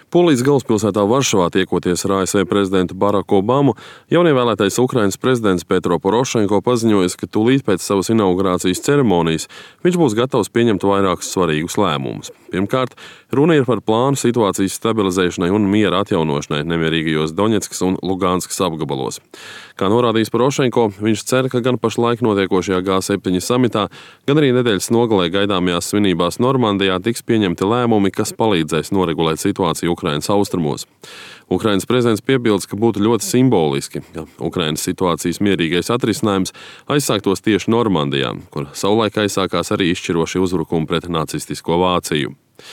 Polijas galvaspilsētā Varšavā tiekoties ar ASV prezidentu Baraku Obamu, jaunievēlētais Ukrainas prezidents Petro Porošenko paziņojis, ka tūlīt pēc savas inaugurācijas ceremonijas viņš būs gatavs pieņemt vairākus svarīgus lēmumus. Pirmkārt, runa ir par plānu situācijas stabilizēšanai un miera atjaunošanai nemierīgajos Doņetskas un Lugānskas apgabalos. Kā norādījis Porošenko, viņš cer, ka gan pašlaik notiekošajā G7 samitā, gan arī nedēļas nogalē gaidāmajās svinībās Normandijā tiks pieņemti lēmumi, kas palīdzēs noregulēt situāciju Ukrainas austrumos. Ukrainas prezidents piebilst, ka būtu ļoti simboliski, ka Ukrainas situācijas mierīgais atrisinājums aizsāktos tieši Normandijā, kur savulaik aizsākās arī izšķiroši uzbrukumi pret nacistisko Vāciju.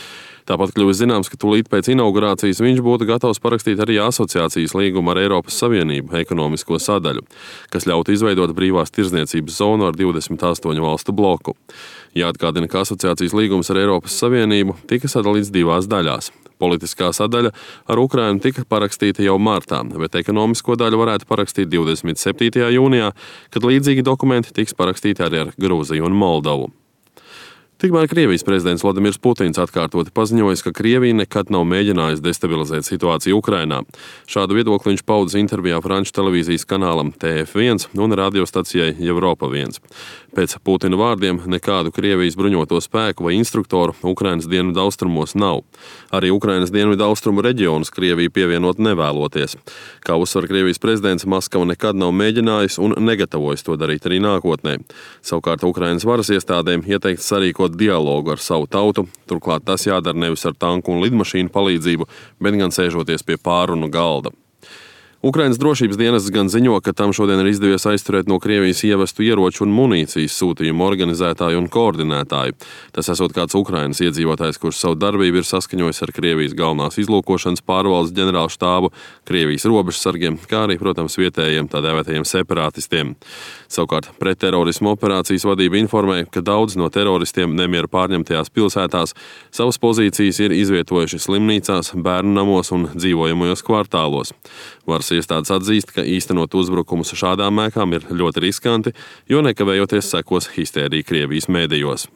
Tāpat kļuvis zināms, ka tūlīt pēc inaugurācijas viņš būtu gatavs parakstīt arī asociācijas līgumu ar Eiropas Savienību ekonomisko sadaļu, kas ļautu izveidot brīvās tirdzniecības zonu ar 28 valstu bloku. Jāatgādina, ka asociācijas līgums ar Eiropas Savienību tika sadalīts divās daļās. Politiskā sadaļa ar Ukrainu tika parakstīta jau martā, bet ekonomisko daļu varētu parakstīt 27. jūnijā, kad līdzīgi dokumenti tiks parakstīti arī ar Grūziju un Moldovu. Tikmēr Krievijas prezidents Vladimirs Putins atkārtoti paziņojis, ka Krievija nekad nav mēģinājusi destabilizēt situāciju Ukrainā. Šādu viedokli viņš paudis intervijā franču televīzijas kanālam TF1 un radiostacijai Europa 1. Pēc Putina vārdiem nekādu Krievijas bruņoto spēku vai instruktoru Ukrainas dienvidaustrumos nav. Arī Ukrainas dienvidaustrumu reģionus Krievija pievienot nevēloties. Kā uzsver Krievijas prezidents, Maskava nekad nav mēģinājusi un negatavojas to darīt arī nākotnē. Savukārt Ukrainas varas iestādēm ieteikts sarīkot dialogu ar savu tautu, turklāt tas jādara nevis ar tanku un lidmašīnu palīdzību, bet gan sēžoties pie pārunu galda. Ukrainas drošības dienests gan ziņo, ka tam šodien ir izdevies aizturēt no Krievijas ievestu ieroču un munīcijas sūtījumu organizētāju un koordinētāju. Tas esot kāds Ukrainas iedzīvotājs, kurš savu darbību ir saskaņojis ar Krievijas galvenās izlūkošanas pārvaldes ģenerālštābu, Krievijas robežsargiem, kā arī, protams, vietējiem tā dēvētajiem separātistiem. Savukārt pretterorismu operācijas vadība informē, ka daudz no teroristiem nemieru pārņemtajās pilsētās savas pozīcijas ir izvietojuši slimnīcās, bērnu namos un dzīvojamajos kvartālos. Varas iestādes atzīst, ka īstenot uzbrukumus šādām ēkām ir ļoti riskanti, jo nekavējoties sekos histērija Krievijas mēdījos.